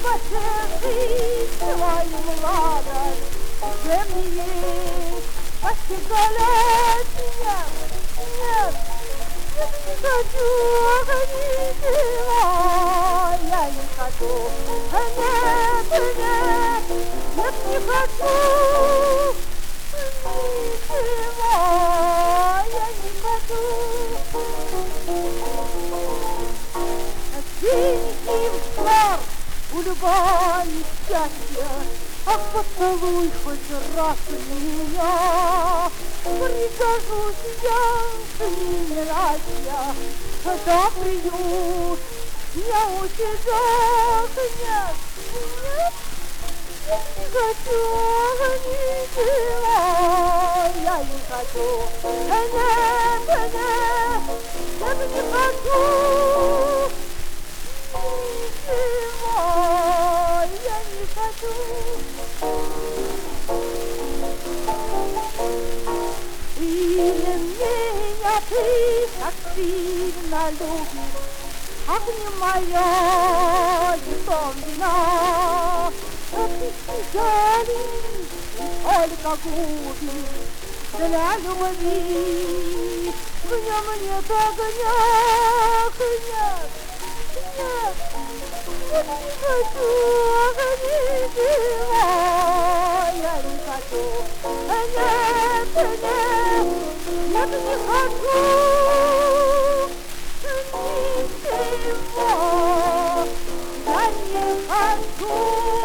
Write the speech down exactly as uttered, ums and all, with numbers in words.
жизнь свою ладость, уже мне есть постигалять меня. Нет, нет, не хочу, гоните его, я не хочу. Нет, нет, нет, не хочу, гоните его, я не хочу. Синий взгляд, улыбай счастье, ах, поцелуй хоть раз меня. Прикажусь я, не радия, когда приют, я у тебя. Нет, нет, я не хочу, ничего, я не хочу. Нет, нет, я не хочу. Ничего, я не хочу. Или меня ты так сильно любишь, ах, не моя диковина, ты печали только губишь для любви, в нем нет огня. Нет, нет, я не хочу, ничего, я не хочу. Нет, нет, я не хочу, ничего, я не хочу.